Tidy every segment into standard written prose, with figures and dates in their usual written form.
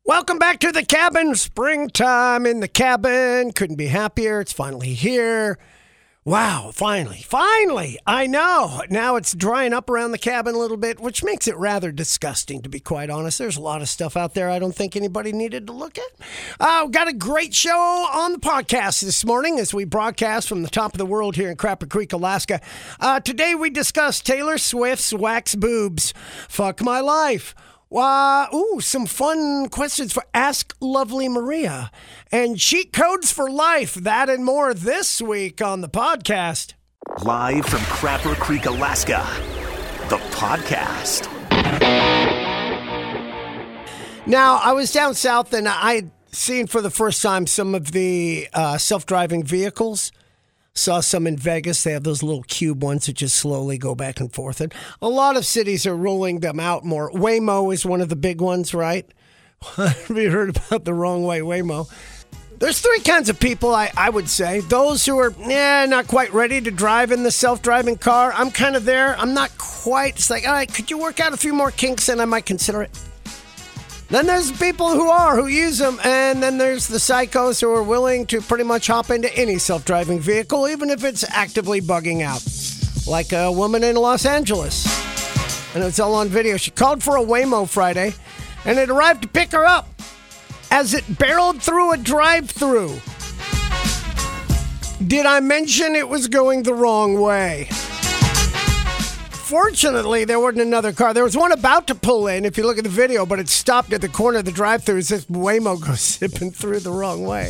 Welcome back to the cabin. Springtime in the cabin. Couldn't be happier. It's finally here. Wow, finally. I know. Now it's drying up around the cabin a little bit, which makes it rather disgusting, to be quite honest. There's a lot of stuff out there I don't think anybody needed to look at. We've got a great show on the podcast this morning as we broadcast from the top of the world here in Crapper Creek, Alaska. Today we discuss Taylor Swift's wax boobs. Fuck my life. Some fun questions for Ask Lovely Maria. And cheat codes for life. That and more this week on the podcast. Live from Crapper Creek, Alaska, the podcast. Now, I was down south and I'd seen for the first time some of the self-driving vehicles. Saw some in Vegas. They have those little cube ones that just slowly go back and forth. And a lot of cities are rolling them out more. Waymo is one of the big ones, right? Have you heard about the wrong way Waymo? There's three kinds of people, I would say. Those who are not quite ready to drive in the self-driving car. I'm kind of there. I'm not quite. It's like, all right, could you work out a few more kinks and I might consider it? Then there's people who use them, and then there's the psychos who are willing to pretty much hop into any self-driving vehicle, even if it's actively bugging out. Like a woman in Los Angeles. And it's all on video. She called for a Waymo Friday, and it arrived to pick her up as it barreled through a drive-thru. Did I mention it was going the wrong way? Fortunately, there wasn't another car. There was one about to pull in, if you look at the video, but it stopped at the corner of the drive-thru as this Waymo goes zipping through the wrong way.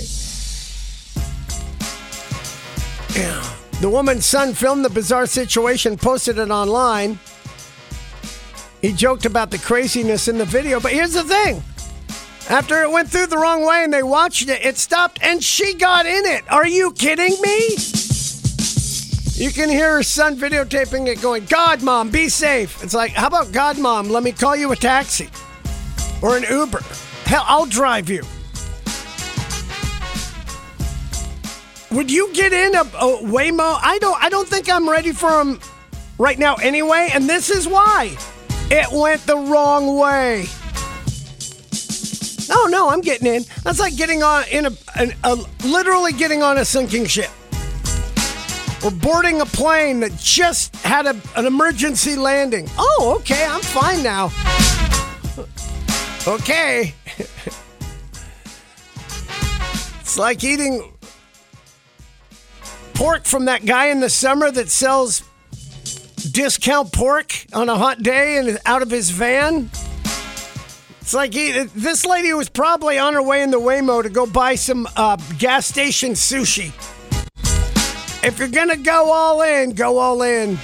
Yeah. The woman's son filmed the bizarre situation, posted it online. He joked about the craziness in the video, but here's the thing. After it went through the wrong way and they watched it, it stopped and she got in it. Are you kidding me? You can hear her son videotaping it going, God, Mom, be safe. It's like, how about God, Mom, let me call you a taxi or an Uber. Hell, I'll drive you. Would you get in a Waymo? I don't think I'm ready for them right now anyway, and this is why. It went the wrong way. No, I'm getting in. That's like getting on literally getting on a sinking ship. Or boarding a plane that just had an emergency landing. Oh, okay, I'm fine now. Okay. It's like eating pork from that guy in the summer that sells discount pork on a hot day and out of his van. It's like this lady was probably on her way in the Waymo to go buy some gas station sushi. If you're going to go all in, go all in.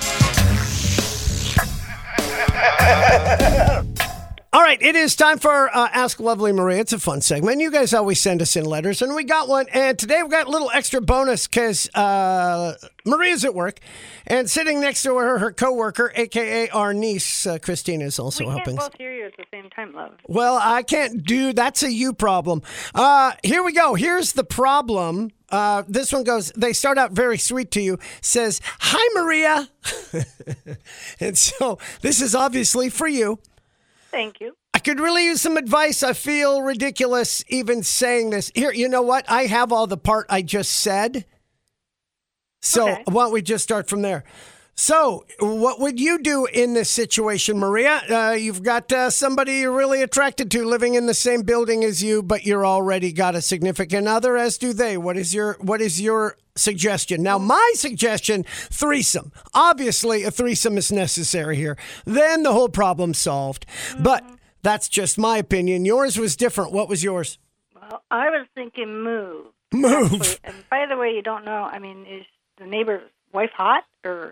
All right, it is time for Ask Lovely Maria. It's a fun segment. You guys always send us in letters, and we got one. And today we've got a little extra bonus because Maria's at work. And sitting next to her coworker, a.k.a. our niece, Christina, is also helping. We can't both hear you at the same time, love. Well, I can't do. That's a you problem. Here we go. Here's the problem. This one goes, they start out very sweet to you, says, hi, Maria. And so this is obviously for you. Thank you. I could really use some advice. I feel ridiculous even saying this. Here, you know what? I have all the part I just said. So okay. Why don't we just start from there? So what would you do in this situation, Maria? You've got somebody you're really attracted to living in the same building as you, but you're already got a significant other, as do they. What is your suggestion? Now, my suggestion, threesome. Obviously, a threesome is necessary here. Then the whole problem's solved. Mm-hmm. But that's just my opinion. Yours was different. What was yours? Well, I was thinking move. Move. Actually. And by the way, you don't know, I mean, is the neighbor's wife hot or...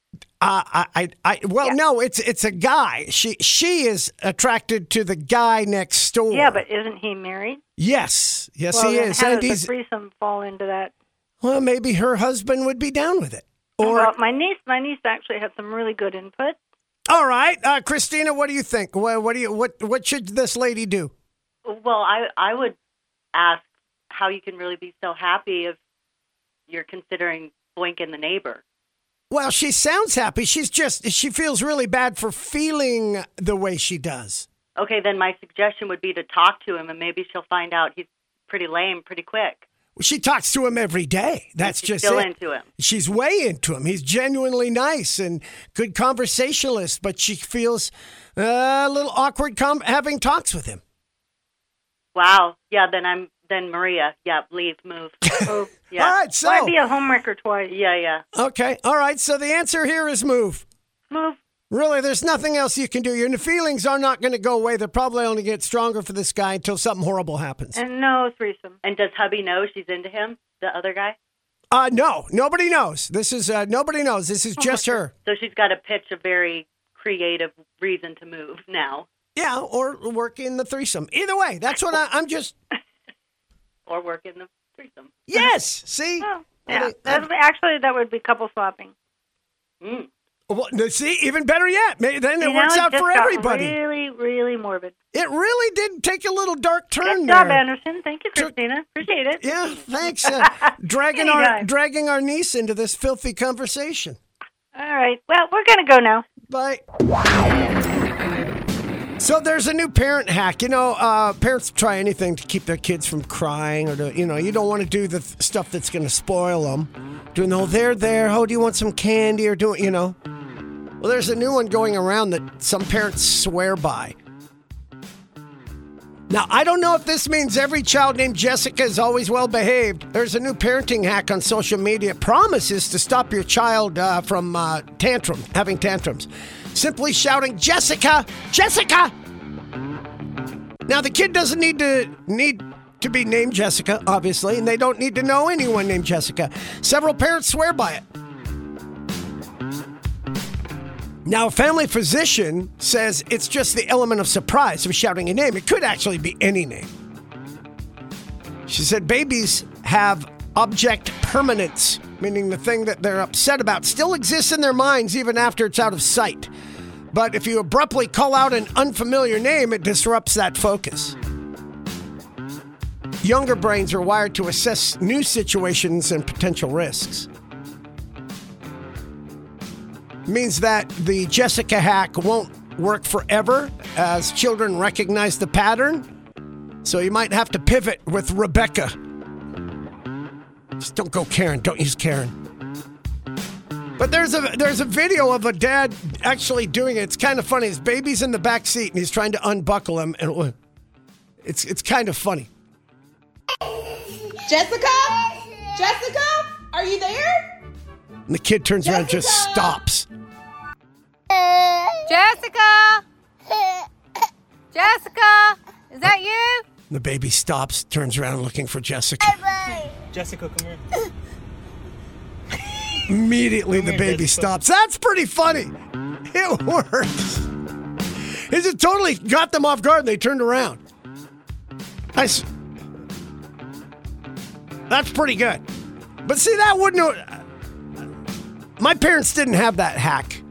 No, it's a guy. She is attracted to the guy next door. Yeah, but isn't he married? Yes, he is. How does the threesome fall into that? Well, maybe her husband would be down with it. Or well, my niece actually had some really good input. All right, Christina, what do you think? What should this lady do? Well, I would ask how you can really be so happy if you're considering boinking the neighbor. Well, she sounds happy. She feels really bad for feeling the way she does. Okay, then my suggestion would be to talk to him, and maybe she'll find out he's pretty lame pretty quick. She talks to him every day. That's She's just still it. into him. She's way into him. He's genuinely nice and good conversationalist, but she feels a little awkward having talks with him. Wow. Yeah, then Maria. Yeah, leave, move. Oh, Yeah. All right, so. might be a homewrecker twice. Yeah. Okay, all right, so the answer here is move. Move. Really, there's nothing else you can do. Your feelings are not going to go away. They'll probably only get stronger for this guy until something horrible happens. And no threesome. And does hubby know she's into him, the other guy? No, nobody knows. This is nobody knows. This is just her. So she's got to pitch a very creative reason to move now. Yeah, or work in the threesome. Either way, that's what I'm just. Or work in the threesome. Yes, see? Oh, yeah. Actually, that would be couple swapping. Mm. Well, see, even better yet. Maybe then it You works know, out just for got everybody. Really, really morbid. It really did take a little dark turn Good there. job, Anderson. Thank you, Christina. Appreciate it. Yeah, thanks. Dragging our niece into this filthy conversation. All right. Well, we're going to go now. Bye. So there's a new parent hack. You know, parents try anything to keep their kids from crying or to, you don't want to do the stuff that's going to spoil them. Doing the whole, they're there. Oh, do you want some candy or Well, there's a new one going around that some parents swear by. Now, I don't know if this means every child named Jessica is always well behaved. There's a new parenting hack on social media. It promises to stop your child from having tantrums. Simply shouting, Jessica! Jessica! Now, the kid doesn't need to be named Jessica, obviously, and they don't need to know anyone named Jessica. Several parents swear by it. Now, a family physician says it's just the element of surprise of shouting a name. It could actually be any name. She said babies have object permanence, meaning the thing that they're upset about still exists in their minds even after it's out of sight. But if you abruptly call out an unfamiliar name, it disrupts that focus. Younger brains are wired to assess new situations and potential risks. Means that the Jessica hack won't work forever as children recognize the pattern. So you might have to pivot with Rebecca. Just don't go Karen. Don't use Karen. But there's a video of a dad actually doing it. It's kind of funny. His baby's in the back seat and he's trying to unbuckle him, and it's kind of funny. Jessica, are you there? And the kid turns around and just stops. Jessica! Jessica! Is that you? The baby stops, turns around looking for Jessica. Jessica, come here. Immediately the baby stops. That's pretty funny. It works. It just totally got them off guard and they turned around. That's pretty good. But see, that wouldn't... My parents didn't have that hack.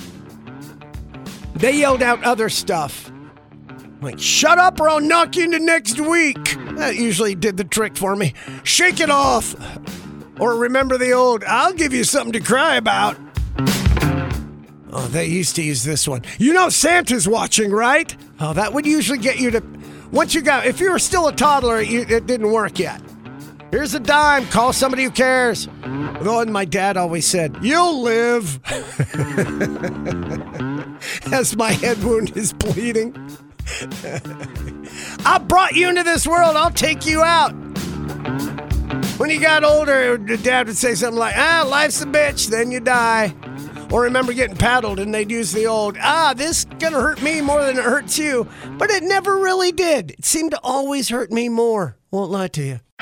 They yelled out other stuff. Like, shut up or I'll knock you into next week. That usually did the trick for me. Shake it off. Or remember the old, I'll give you something to cry about. Oh, they used to use this one. You know Santa's watching, right? Oh, that would usually get you to... if you were still a toddler, it didn't work yet. Here's a dime. Call somebody who cares. Oh, and my dad always said, you'll live. As my head wound is bleeding. I brought you into this world. I'll take you out. When you got older, Dad would say something like, life's a bitch, then you die. Or remember getting paddled and they'd use the old, this is going to hurt me more than it hurts you. But it never really did. It seemed to always hurt me more. Won't lie to you.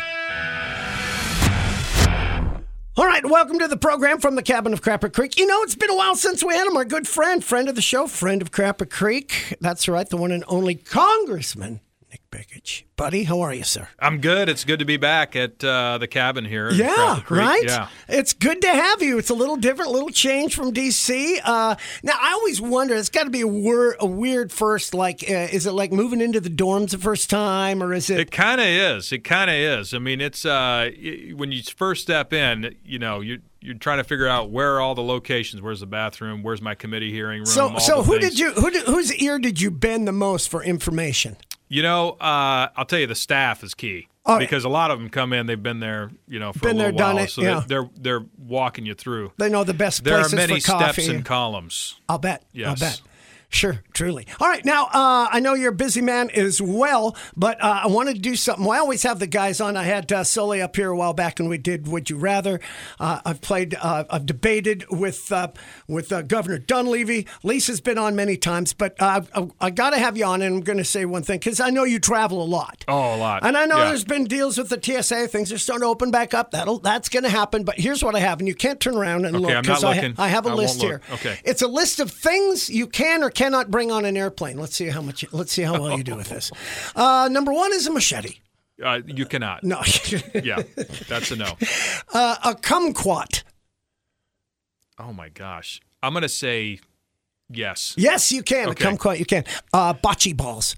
All right, welcome to the program from the cabin of Crapper Creek. You know, it's been a while since we had him, our good friend of the show, friend of Crapper Creek. That's right, the one and only Congressman Nick Begich. Buddy, how are you, sir? I'm good. It's good to be back at the cabin here. Yeah, Crappy Creek. right? Yeah. It's good to have you. It's a little different, a little change from D.C. Now, I always wonder, it's got to be a weird first, like, is it like moving into the dorms the first time, or is it? It kind of is. It kind of is. I mean, it's when you first step in, you're trying to figure out where are all the locations. Where's the bathroom? Where's my committee hearing room? So whose ear did you bend the most for information? I'll tell you, the staff is key because a lot of them come in. They've been there, for a little while, so they're walking you through. They know the best places for coffee. There are many steps and columns. I'll bet. Yes. I'll bet. Sure, truly. All right, now, I know you're a busy man as well, but I wanted to do something. Well, I always have the guys on. I had Sully up here a while back, and we did Would You Rather. I've debated with Governor Dunleavy. Lisa's been on many times, but I got to have you on, and I'm going to say one thing, because I know you travel a lot. Oh, a lot. And I know there's been deals with the TSA. Things are starting to open back up. That's going to happen, but here's what I have, and you can't turn around and look, because I have a list here. Okay. It's a list of things you can or cannot bring on an airplane. Let's see how well you do with this. Number one is a machete. You cannot. No. Yeah, that's a no. A kumquat. Oh my gosh, I'm gonna say yes. Yes, you can. Okay. A kumquat, you can. Bocce balls.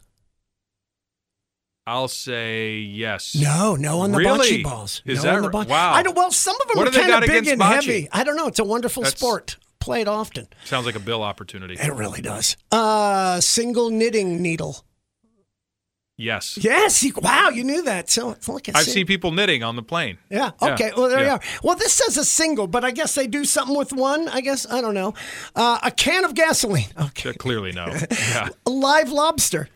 I'll say yes. No on the really? bocce balls. Is no that on the wow? Well, some of them what are do they kind got of big against and bocce? heavy. I don't know. It's a wonderful sport. Played often. Sounds like a bill opportunity. It really does. Single knitting needle. Yes. Yes. Wow, you knew that. So look at. I've seen people knitting on the plane. Yeah. Okay. Well, there you are. Well, this says a single, but I guess they do something with one. I guess I don't know. A can of gasoline. Okay. Clearly no. Yeah. A live lobster.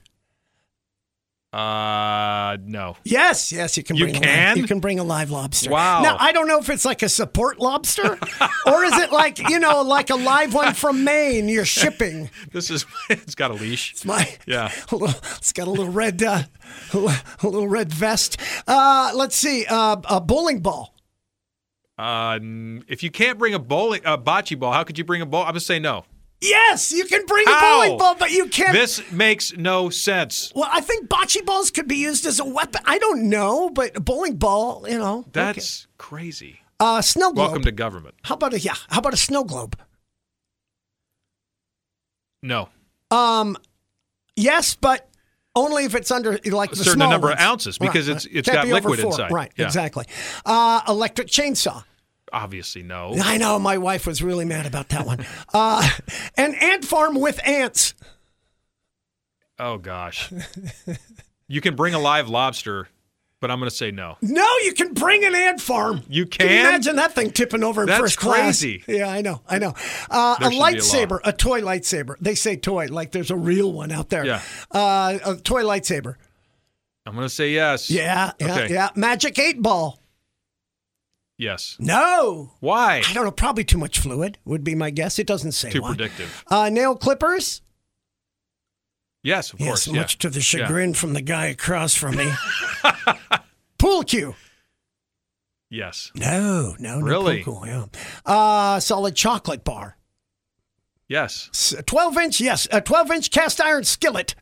No. Yes, you can. You bring a live lobster. Wow. Now I don't know if it's like a support lobster, or is it like like a live one from Maine you're shipping. It's got a leash. It's got a little red, a little red vest. Let's see, a bowling ball. If you can't bring a bocce ball, how could you bring a ball? I'm gonna say no. Yes, you can bring a bowling ball, but you can't. This makes no sense. Well, I think bocce balls could be used as a weapon. I don't know, but a bowling ball, That's crazy. Snow globe. Welcome to government. How about a snow globe? No. Yes, but only if it's under like the certain small number ones. of ounces because right. it's Can't got be over liquid 4. inside. Right, yeah. exactly. Electric chainsaw. Obviously, no. I know. My wife was really mad about that one. An ant farm with ants. Oh, gosh. You can bring a live lobster, but I'm going to say no. No, you can bring an ant farm. You can? Can you imagine that thing tipping over in first class? That's crazy. Yeah, I know. A lightsaber, a toy lightsaber. They say toy, like there's a real one out there. Yeah. A toy lightsaber. I'm going to say yes. Yeah. Okay. Magic 8-ball. Yes. No. Why? I don't know. Probably too much fluid would be my guess. It doesn't say Too why. predictive. Nail clippers. Yes, of course. Yes, much to the chagrin from the guy across from me. Pool cue. Yes. No. Really? Pool cue, yeah. Solid chocolate bar. Yes. 12-inch, yes. A 12-inch cast iron skillet.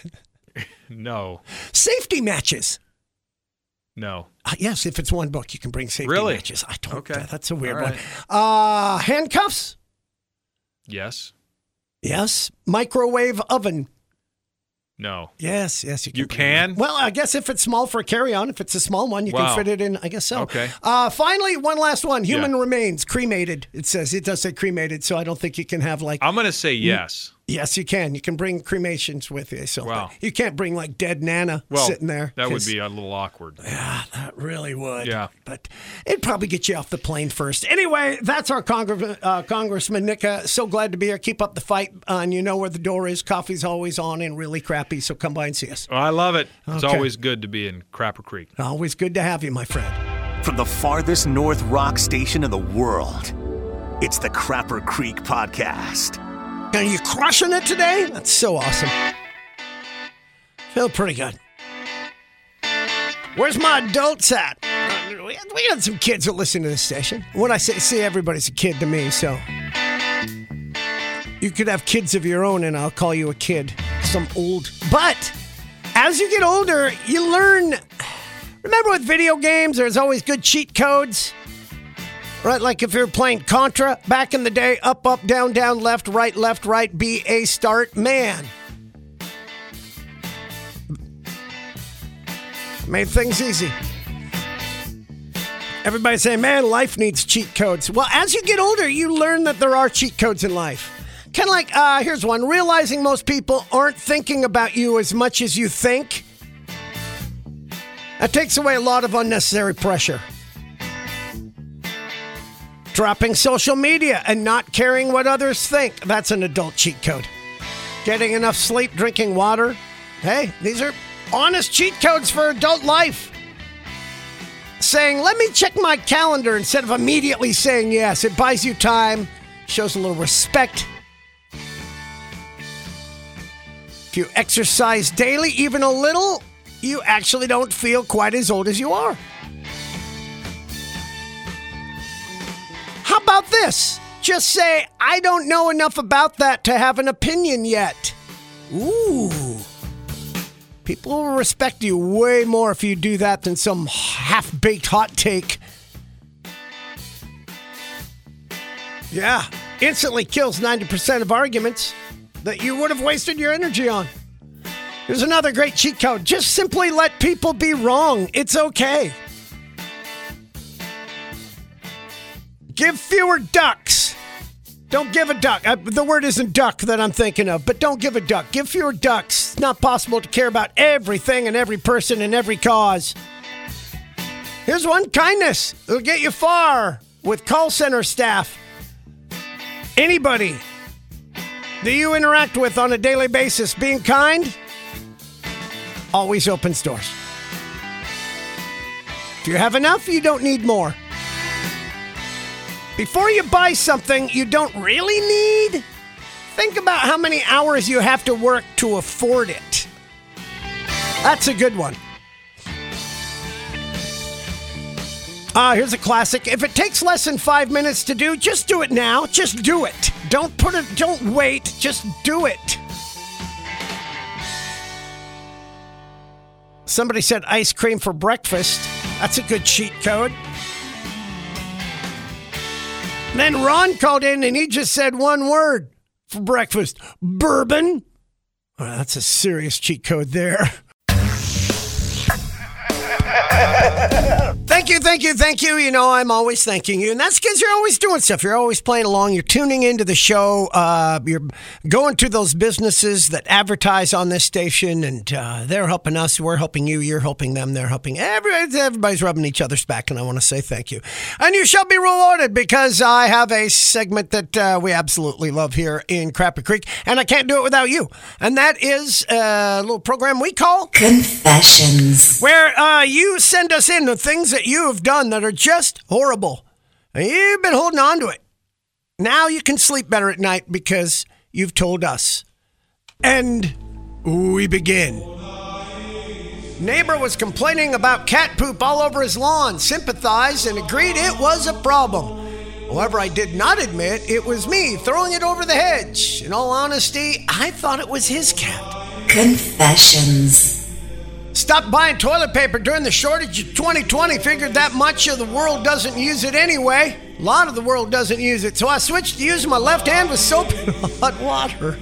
No. Safety matches. No. Yes, if it's one book, you can bring safety matches. I don't. Okay. That's a weird right. one. Handcuffs. Yes. Yes. Microwave oven. No. Yes, you can. Well, I guess if it's small for a carry-on, if it's a small one, you can fit it in. I guess so. Okay. Finally, one last one. Human remains, cremated. It does say cremated, so I don't think you can have like. I'm going to say yes. Yes, you can. You can bring cremations with you. So wow. You can't bring like dead Nana sitting there. That would be a little awkward. Yeah, that really would. Yeah. But it'd probably get you off the plane first. Anyway, that's our Congressman Nick. So glad to be here. Keep up the fight. And you know where the door is. Coffee's always on and really crappy, so come by and see us. Oh, I love it. It's Okay. always good to be in Crapper Creek. Always good to have you, my friend. From the farthest north rock station in the world, it's the Crapper Creek Podcast. Are you crushing it today? That's so awesome. Feel pretty good. Where's my adults at? We got some kids that listen to this station. When I say everybody's a kid to me, so you could have kids of your own, and I'll call you a kid. Some old, but as you get older, you learn. Remember with video games, there's always good cheat codes? Right, like if you're playing Contra back in the day, up, down, left, right, B, A, start. Man. Made things easy. Everybody's saying, man, life needs cheat codes. Well, as you get older, you learn that there are cheat codes in life. Kind of like, here's one. Realizing most people aren't thinking about you as much as you think. That takes away a lot of unnecessary pressure. Dropping social media and not caring what others think. That's an adult cheat code. Getting enough sleep, drinking water. Hey, these are honest cheat codes for adult life. Saying, let me check my calendar instead of immediately saying yes. It buys you time, shows a little respect. If you exercise daily, even a little, you actually don't feel quite as old as you are. How about this? Just say, I don't know enough about that to have an opinion yet. Ooh. People will respect you way more if you do that than some half-baked hot take. Yeah, instantly kills 90% of arguments that you would have wasted your energy on. Here's another great cheat code. Just simply let people be wrong. It's okay. Give fewer ducks. Don't give a duck. The word isn't duck that I'm thinking of, but don't give a duck. Give fewer ducks. It's not possible to care about everything and every person and every cause. Here's one. Kindness. It'll get you far with call center staff. Anybody that you interact with on a daily basis, being kind always opens doors. If you have enough, you don't need more. Before you buy something you don't really need, think about how many hours you have to work to afford it. That's a good one. Here's a classic. If it takes less than 5 minutes to do, just do it now. Just do it. Don't wait. Just do it. Somebody said ice cream for breakfast. That's a good cheat code. Then Ron called in and he just said one word for breakfast. Bourbon. Well, that's a serious cheat code there. Thank you. You know, I'm always thanking you. And that's because you're always doing stuff. You're always playing along. You're tuning into the show. You're going to those businesses that advertise on this station. And they're helping us. We're helping you. You're helping them. They're helping. Everybody's rubbing each other's back. And I want to say thank you. And you shall be rewarded because I have a segment that we absolutely love here in Crapper Creek. And I can't do it without you. And that is a little program we call Confessions, where you send us in the things that you have done that are just horrible. And you've been holding on to it. Now you can sleep better at night because you've told us. And we begin. Neighbor was complaining about cat poop all over his lawn, sympathized, and agreed it was a problem. However, I did not admit it was me throwing it over the hedge. In all honesty, I thought it was his cat. Confessions. Stopped buying toilet paper during the shortage of 2020. Figured that much of the world doesn't use it anyway. A lot of the world doesn't use it. So I switched to using my left hand with soap and hot water.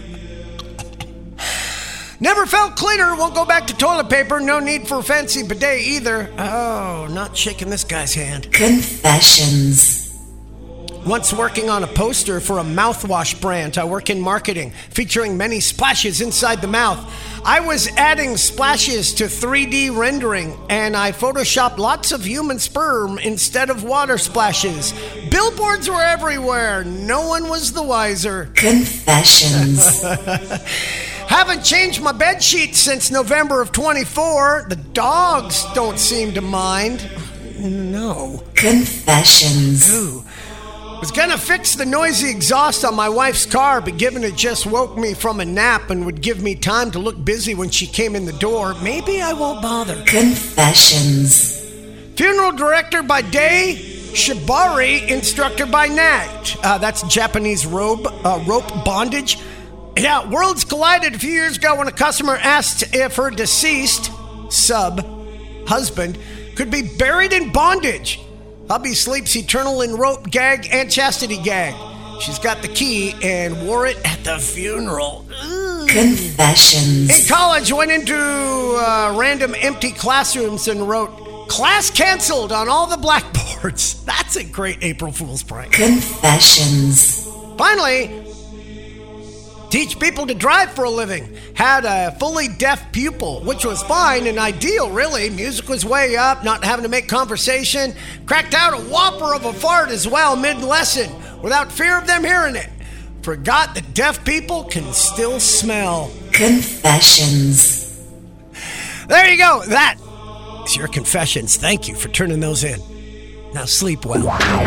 Never felt cleaner. Won't go back to toilet paper. No need for a fancy bidet either. Oh, not shaking this guy's hand. Confessions. Once working on a poster for a mouthwash brand. I work in marketing, featuring many splashes inside the mouth. I was adding splashes to 3D rendering, and I photoshopped lots of human sperm instead of water splashes. Billboards were everywhere. No one was the wiser. Confessions. Haven't changed my bed sheets since November of 24. The dogs don't seem to mind. No. Confessions. Ooh. Was gonna fix the noisy exhaust on my wife's car, but given it just woke me from a nap and would give me time to look busy when she came in the door, maybe I won't bother. Confessions. Funeral director by day, shibari instructor by night. That's Japanese rope bondage. Yeah, worlds collided a few years ago when a customer asked if her deceased husband could be buried in bondage. Hubby sleeps eternal in rope, gag, and chastity gag. She's got the key and wore it at the funeral. Ooh. Confessions. In college, went into random empty classrooms and wrote, "Class canceled" on all the blackboards. That's a great April Fool's prank. Confessions. Finally, teach people to drive for a living. Had a fully deaf pupil, which was fine and ideal, really. Music was way up, not having to make conversation. Cracked out a whopper of a fart as well mid-lesson without fear of them hearing it. Forgot that deaf people can still smell. Confessions. There you go. That is your confessions. Thank you for turning those in. Now sleep well.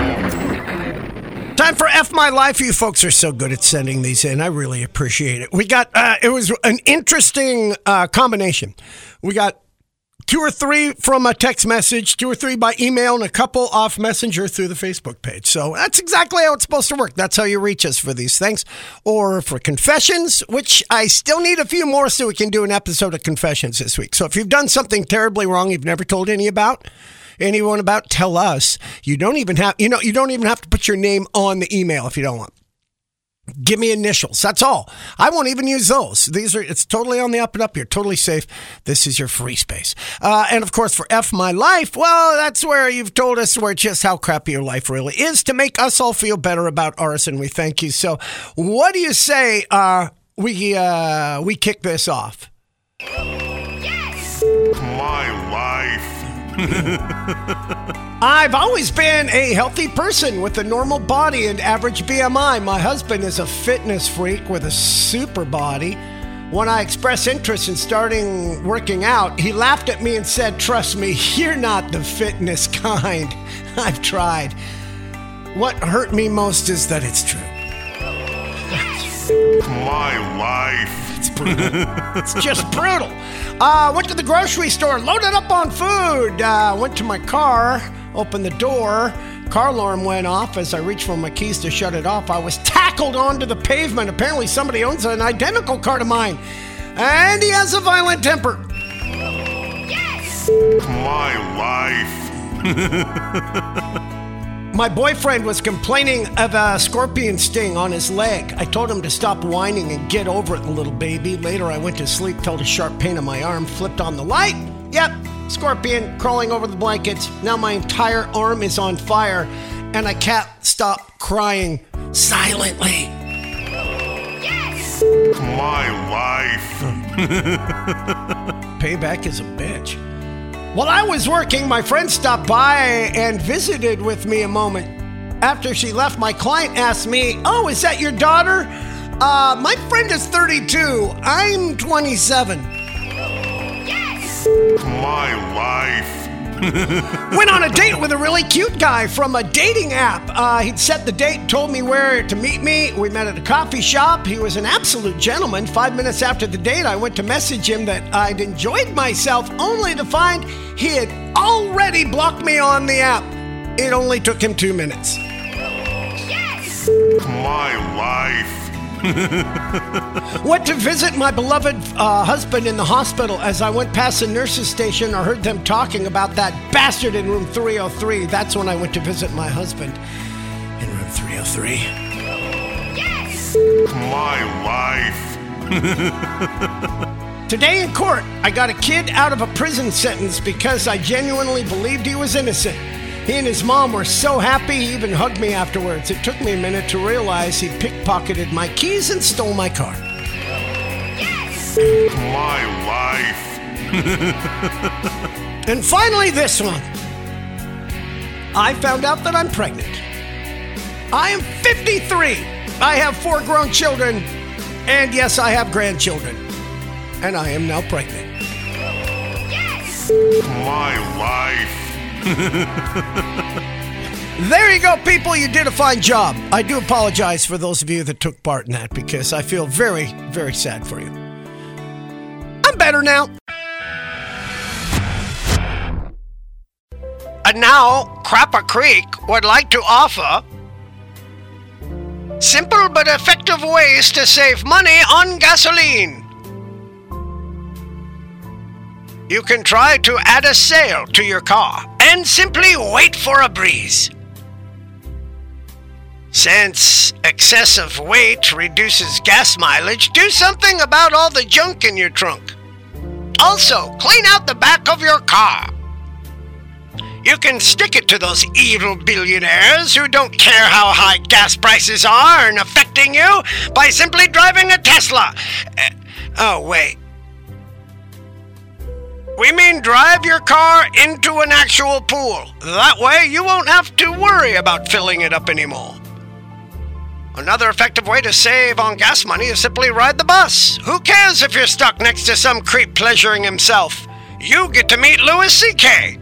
Time for F My Life. You folks are so good at sending these in. I really appreciate it. We got, it was an interesting combination. We got 2 or 3 from a text message, 2 or 3 by email, and a couple off Messenger through the Facebook page. So that's exactly how it's supposed to work. That's how you reach us for these things. Or for confessions, which I still need a few more so we can do an episode of confessions this week. So if you've done something terribly wrong you've never told anyone about, tell us. You don't even have to put your name on the email if you don't want. Give me initials. That's all. I won't even use those. It's totally on the up and up. You're totally safe. This is your free space. And of course, for F My Life, well, that's where you've told us just how crappy your life really is to make us all feel better about ours, and we thank you. So what do you say we kick this off? Yes! My life. I've always been a healthy person with a normal body and average BMI. My husband is a fitness freak with a super body. When I expressed interest in starting working out, he laughed at me and said, "Trust me, you're not the fitness kind. I've tried." What hurt me most is that it's true. Yes! My life. It's brutal. It's just brutal. Went to the grocery store, loaded up on food. Went to my car, opened the door. Car alarm went off. As I reached for my keys to shut it off, I was tackled onto the pavement. Apparently somebody owns an identical car to mine. And he has a violent temper. Yes! My life. My boyfriend was complaining of a scorpion sting on his leg. I told him to stop whining and get over it, little baby. Later, I went to sleep, felt a sharp pain in my arm, flipped on the light. Yep, scorpion crawling over the blankets. Now my entire arm is on fire, and I can't stop crying silently. Yes! My life. Payback is a bitch. While I was working, my friend stopped by and visited with me a moment. After she left, my client asked me, "Oh, is that your daughter?" My friend is 32. I'm 27. Yes! My life. Went on a date with a really cute guy from a dating app. He'd set the date, told me where to meet me. We met at a coffee shop. He was an absolute gentleman. 5 minutes after the date, I went to message him that I'd enjoyed myself, only to find he had already blocked me on the app. It only took him 2 minutes. Yes! My life. Went to visit my beloved husband in the hospital. As I went past the nurse's station, I heard them talking about that bastard in room 303. That's when I went to visit my husband in room 303. Yes! My life. Today in court, I got a kid out of a prison sentence because I genuinely believed he was innocent. He and his mom were so happy, he even hugged me afterwards. It took me a minute to realize he pickpocketed my keys and stole my car. Yes! My life. And finally, this one. I found out that I'm pregnant. I am 53. I have 4 grown children. And yes, I have grandchildren. And I am now pregnant. Yes! My life. There you go, people. You did a fine job. I do apologize for those of you that took part in that because I feel very, very sad for you. I'm better now. And now, Crapper Creek would like to offer Simple but effective ways to save money on gasoline. You can try to add a sail to your car and simply wait for a breeze. Since excessive weight reduces gas mileage, do something about all the junk in your trunk. Also, clean out the back of your car. You can stick it to those evil billionaires who don't care how high gas prices are and affecting you by simply driving a Tesla. Oh, wait. We mean drive your car into an actual pool. That way you won't have to worry about filling it up anymore. Another effective way to save on gas money is simply ride the bus. Who cares if you're stuck next to some creep pleasuring himself? You get to meet Louis C.K.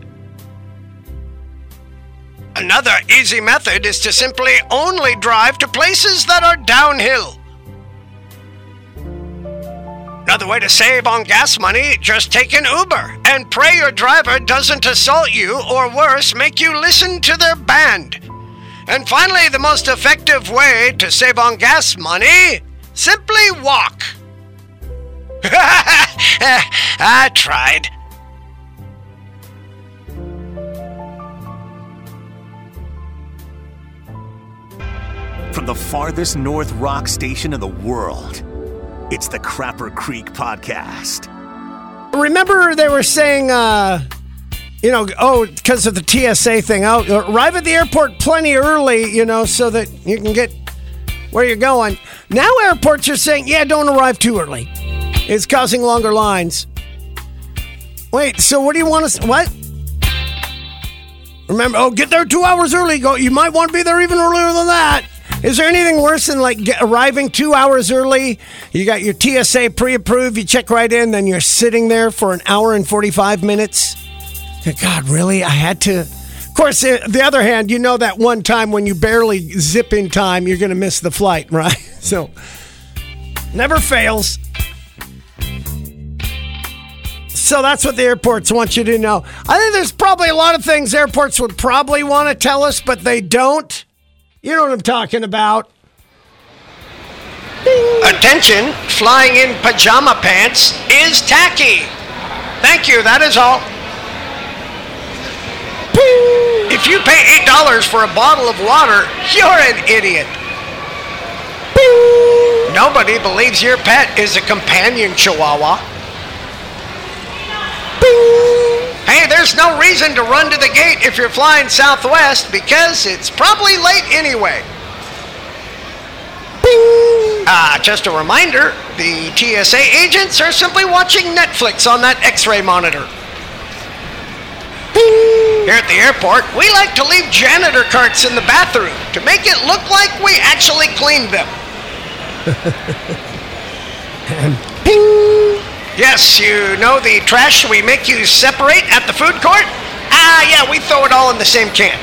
Another easy method is to simply only drive to places that are downhill. Another way to save on gas money, just take an Uber and pray your driver doesn't assault you or worse, make you listen to their band. And finally, the most effective way to save on gas money, simply walk. I tried. From the farthest north rock station in the world, it's the Crapper Creek Podcast. Remember they were saying, because of the TSA thing, arrive at the airport plenty early, so that you can get where you're going. Now airports are saying, don't arrive too early. It's causing longer lines. Wait, so what do you want to... What? Remember, get there 2 hours early. You might want to be there even earlier than that. Is there anything worse than arriving 2 hours early? You got your TSA pre-approved, you check right in, then you're sitting there for an hour and 45 minutes. God, really? I had to. Of course, the other hand, that one time when you barely zip in time, you're going to miss the flight, right? So, never fails. So that's what the airports want you to know. I think there's probably a lot of things airports would probably want to tell us, but they don't. You know what I'm talking about. Ding. Attention, flying in pajama pants is tacky. Thank you, that is all. Bing. If you pay $8 for a bottle of water, you're an idiot. Bing. Nobody believes your pet is a companion chihuahua. Bing. Hey, there's no reason to run to the gate if you're flying Southwest because it's probably late anyway. Bing! Just a reminder, the TSA agents are simply watching Netflix on that X-ray monitor. Bing! Here at the airport, we like to leave janitor carts in the bathroom to make it look like we actually cleaned them. And ping! Yes, the trash we make you separate at the food court? We throw it all in the same can.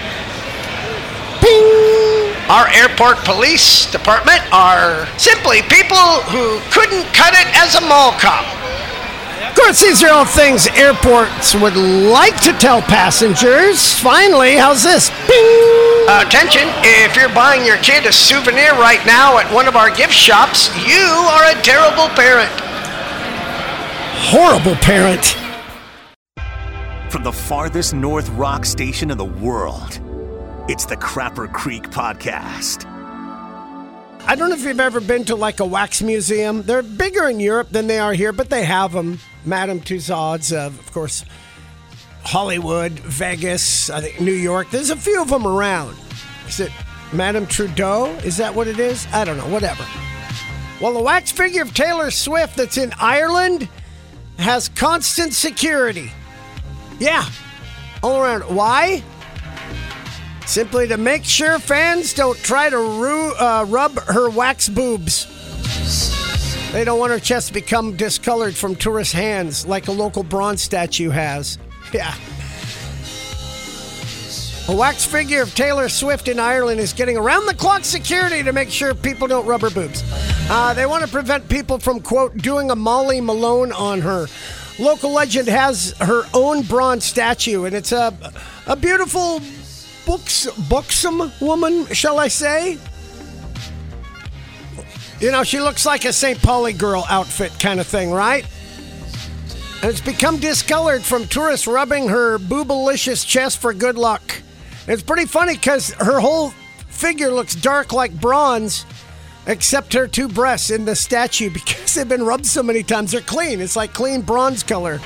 Ping! Our airport police department are simply people who couldn't cut it as a mall cop. Of course, these are all things airports would like to tell passengers. Finally, how's this? Ping! Attention, if you're buying your kid a souvenir right now at one of our gift shops, you are a terrible parent. Horrible parent. From the farthest north rock station in the world, it's the Crapper Creek Podcast. I don't know if you've ever been to a wax museum. They're bigger in Europe than they are here, but they have them. Madame Tussauds, of course, Hollywood, Vegas, I think New York. There's a few of them around. Is it Madame Trudeau? Is that what it is? I don't know, whatever. Well, the wax figure of Taylor Swift that's in Ireland has constant security. Yeah, all around. Why? Simply to make sure fans don't try to rub her wax boobs. They don't want her chest to become discolored from tourist hands like a local bronze statue has. Yeah. A wax figure of Taylor Swift in Ireland is getting around-the-clock security to make sure people don't rub her boobs. They want to prevent people from, quote, doing a Molly Malone on her. Local legend has her own bronze statue, and it's a beautiful buxom woman, shall I say? You know, she looks like a St. Pauli girl outfit kind of thing, right? And it's become discolored from tourists rubbing her boobalicious chest for good luck. It's pretty funny because her whole figure looks dark like bronze, except her 2 breasts in the statue because they've been rubbed so many times. They're clean. It's like clean bronze color.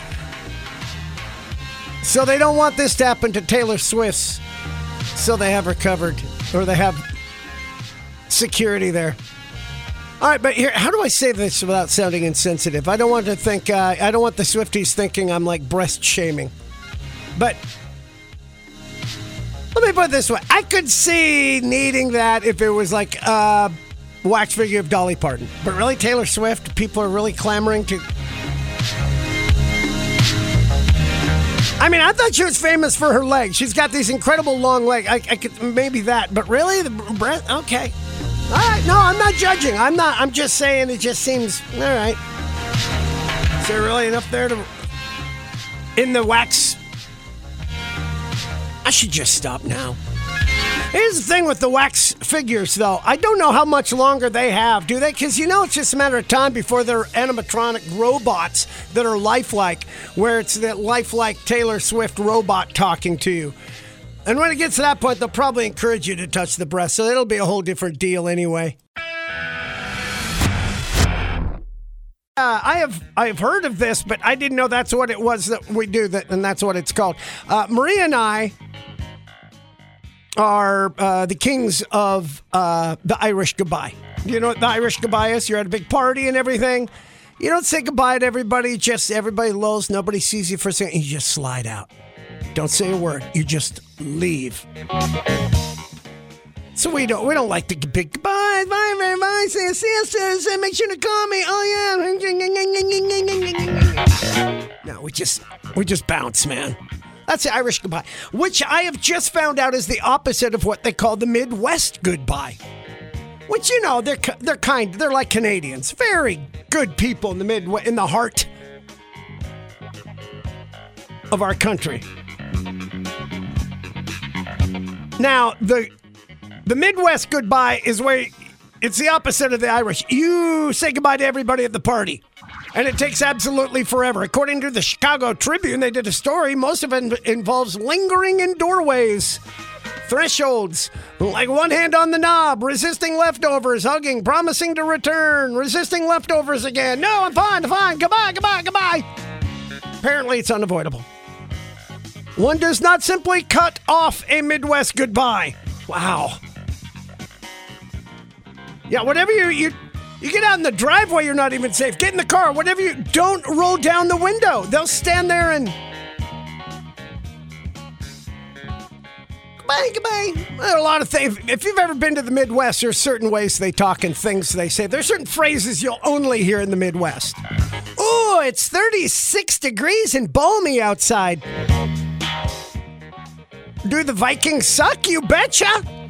So they don't want this to happen to Taylor Swift's. So they have her covered, or they have security there. All right, but here, how do I say this without sounding insensitive? I don't want to think, I don't want the Swifties thinking I'm like breast shaming. But let me put it this way. I could see needing that if it was like a wax figure of Dolly Parton. But really, Taylor Swift, people are really clamoring to... I mean, I thought she was famous for her legs. She's got these incredible long legs. I could maybe that, but really, the breast. Okay, all right. No, I'm not judging. I'm just saying it just seems all right. Is there really enough there to in the wax? I should just stop now. Here's the thing with the wax figures, though. I don't know how much longer they have, do they? Because, you know, it's just a matter of time before they're animatronic robots that are lifelike, where it's that lifelike Taylor Swift robot talking to you. And when it gets to that point, they'll probably encourage you to touch the breast, so it'll be a whole different deal anyway. I've heard of this, but I didn't know that's what it was that we do, and that's what it's called. Maria and I are the kings of the Irish goodbye. You know what the Irish goodbye is? You're at a big party and everything. You don't say goodbye to everybody. Just everybody lulls. Nobody sees you for a second. You just slide out. Don't say a word. You just leave. So we don't like the big goodbye. Bye, everybody. See you, sisters. Make sure to call me. Oh yeah. No, we just bounce, man. That's the Irish goodbye, which I have just found out is the opposite of what they call the Midwest goodbye. Which, you know, they're kind. They're like Canadians. Very good people in the Midwest, in the heart of our country. Now, the Midwest goodbye is where it's the opposite of the Irish. You say goodbye to everybody at the party. And it takes absolutely forever. According to the Chicago Tribune, they did a story. Most of it involves lingering in doorways, thresholds, like one hand on the knob, resisting leftovers, hugging, promising to return, resisting leftovers again. No, I'm fine, goodbye. Apparently, it's unavoidable. One does not simply cut off a Midwest goodbye. Wow. Yeah, whatever you get out in the driveway, you're not even safe. Get in the car, whatever you... Don't roll down the window. They'll stand there and... Goodbye. There are a lot of things. If you've ever been to the Midwest, there's certain ways they talk and things they say. There's certain phrases you'll only hear in the Midwest. Oh, it's 36 degrees and balmy outside. Do the Vikings suck? You betcha.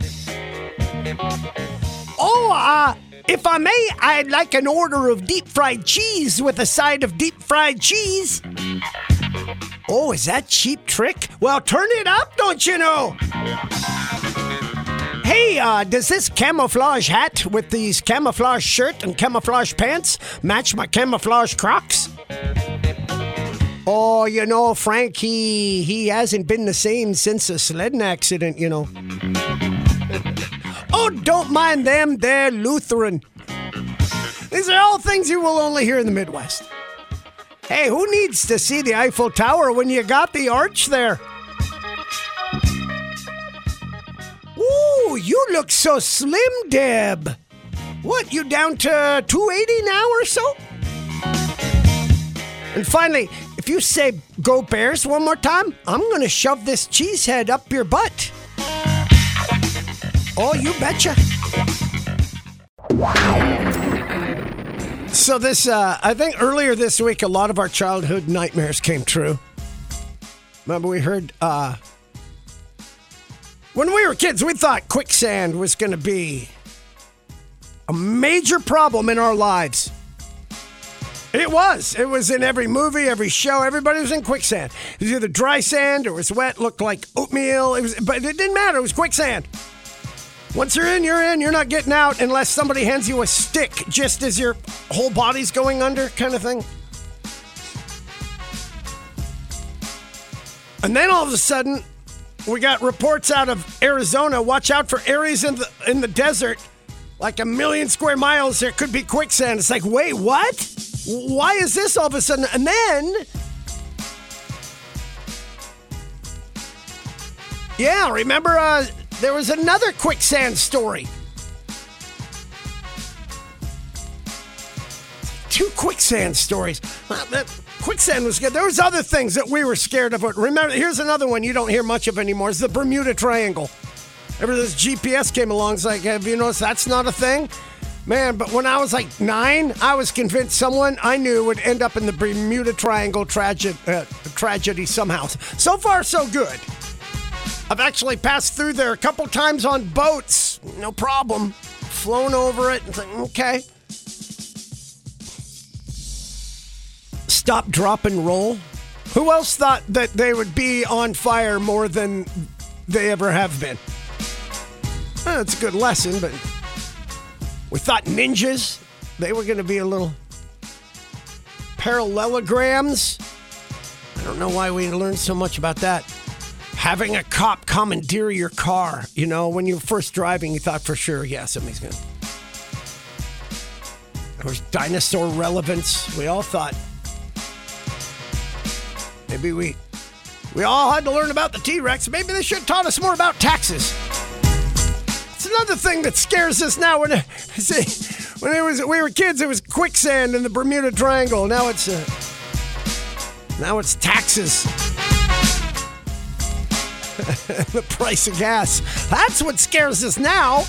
Oh, if I may, I'd like an order of deep-fried cheese with a side of deep-fried cheese. Oh, is that cheap trick? Well, turn it up, don't you know? Hey, does this camouflage hat with these camouflage shirt and camouflage pants match my camouflage Crocs? Oh, you know, Frank, he hasn't been the same since a sledding accident, you know. Oh, don't mind them, they're Lutheran. These are all things you will only hear in the Midwest. Hey, who needs to see the Eiffel Tower when you got the arch there? Ooh, you look so slim, Deb. What, you down to 280 now or so? And finally, if you say go Bears one more time, I'm going to shove this cheese head up your butt. Oh, you betcha. So this, I think earlier this week, a lot of our childhood nightmares came true. Remember we heard, when we were kids, we thought quicksand was going to be a major problem in our lives. It was. It was in every movie, every show. Everybody was in quicksand. It was either dry sand or it was wet, looked like oatmeal. But it didn't matter. It was quicksand. Once you're in, you're in. You're not getting out unless somebody hands you a stick just as your whole body's going under, kind of thing. And then all of a sudden, we got reports out of Arizona. Watch out for areas in the desert, like 1 million square miles. There could be quicksand. It's like, wait, what? Why is this all of a sudden? And then, yeah, remember there was another quicksand story. 2 quicksand stories. Quicksand was good. There was other things that we were scared of. Remember, here's another one you don't hear much of anymore. It's the Bermuda Triangle. Ever this GPS came along, it's like, have you noticed that's not a thing? Man, but when I was like 9, I was convinced someone I knew would end up in the Bermuda Triangle tragedy somehow. So far, so good. I've actually passed through there a couple times on boats. No problem. Flown over it. It's like, okay. Stop, drop, and roll. Who else thought that they would be on fire more than they ever have been? Well, it's a good lesson, but we thought ninjas, they were going to be a little parallelograms. I don't know why we learned so much about that. Having a cop commandeer your car. You know, when you were first driving, you thought for sure, yeah, somebody's going to. There was dinosaur relevance. We all thought. Maybe we all had to learn about the T-Rex. Maybe they should have taught us more about taxes. It's another thing that scares us now. When we were kids, it was quicksand in the Bermuda Triangle. Now it's taxes. The price of gas. That's what scares us now.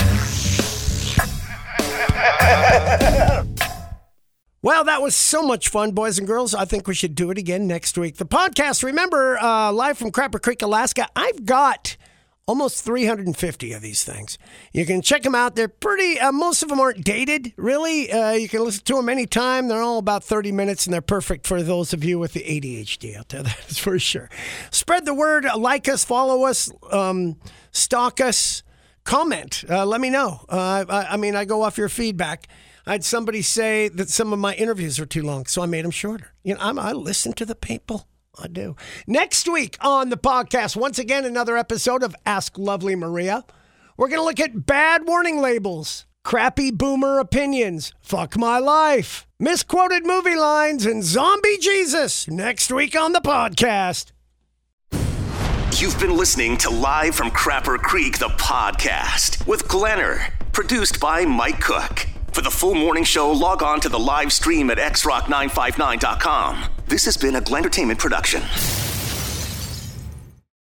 Well, that was so much fun, boys and girls. I think we should do it again next week. The podcast, remember, live from Crapper Creek, Alaska. I've got almost 350 of these things. You can check them out. They're pretty, most of them aren't dated, really. You can listen to them anytime. They're all about 30 minutes, and they're perfect for those of you with the ADHD out there. That is for sure. Spread the word. Like us, follow us, stalk us, comment. Let me know. I go off your feedback. I had somebody say that some of my interviews were too long, so I made them shorter. You know, I listen to the people. I do. Next week on the podcast, once again, another episode of Ask Lovely Maria. We're going to look at bad warning labels, crappy boomer opinions, fuck my life, misquoted movie lines, and zombie Jesus. Next week on the podcast. You've been listening to Live from Crapper Creek, the podcast, with Glenner, produced by Mike Cook. For the full morning show, log on to the live stream at xrock959.com. This has been a Glentertainment production.